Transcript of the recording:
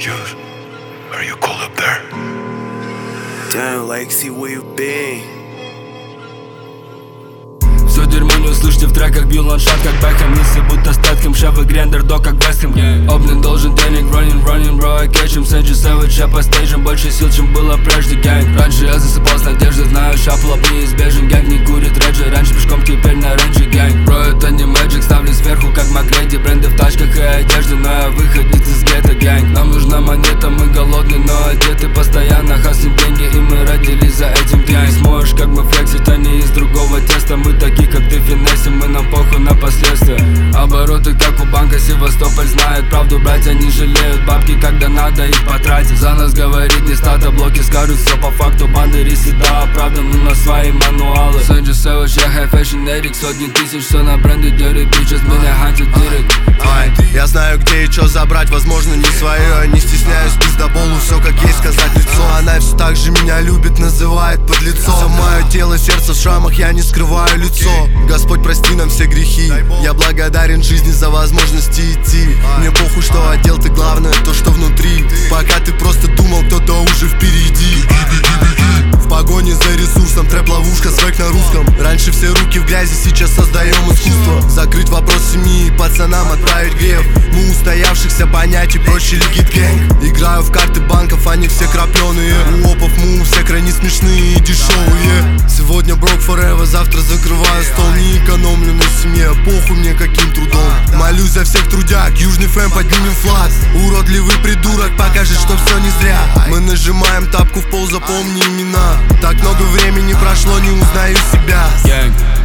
Juice, are you cool up there? Damn, Lexi, where you been? Все дерьмо не услышите в треках, бью ландшафт как Бэхэм. Если будто статком, шеф и грендер, как Вестхэм. Обнин должен денег, running, bro, I catch him. Sanji Savage, я по стейджам, больше сил, чем было прежде, гэнг. Раньше я засыпал с надеждой, знаю, шапла неизбежен. Гэнг не курит реджи, раньше пешком, теперь на рейнже, гэнг. Бро, это не мэджик, ставлю сверху, как Макгрейди. Бренды в тачках и одежде, но я выходец из гетто, гэнг. Нам нужна монета, мы голодны, но одеты постоянно. Хаслим деньги, и мы родились за этим, гэнг. Ты не сможешь, как мы флексить, они из другого теста. Мы такие, как ты, финесим, мы нам похуй на последствия. Обороты, как у банка, Севастополь знает правду. Братья не жалеют бабки, когда надо их потратить. За нас говорит не стата, блоки скажут все по факту. Банды рисы, да, оправданы на свои мануалы. Sanji Savage, я high fashion addict. Сотни тысяч, все на бренды дерек. Сейчас меня хантит директ. Я знаю, где и что забрать, возможно, не свое. Не стесняюсь, пиздоболу, все как есть сказать лицо. Она все так же меня любит, называет подлецом. За мое тело, сердце в шрамах, я не скрываю лицо. Господь, прости нам все грехи. Я благодарен жизни за возможности идти. Мне похуй, что отдел, ты главное то, что внутри. Пока ты просто думал, кто-то уже впереди. В погоне за ресурсом, трэп-ловушка, свек на русском. Раньше все руки в грязи, сейчас создаем искусство. Закрыть вопрос семьи, пацанам отправить греф. Мы устоявшихся понятий, проще легит гэнг. Играю в карты банков, они все крапленые. У опов мы все крайне смешные и дешевые. Сегодня broke forever, завтра закрываю стол. Не экономлю на семье, похуй мне каким трудом. Молюсь за всех трудяг, южный фэм, поднимем флаг. Уродливый придурок покажет, что все не зря. Мы нажимаем тапку в пол, запомни имена. Так много времени прошло, не узнаю себя.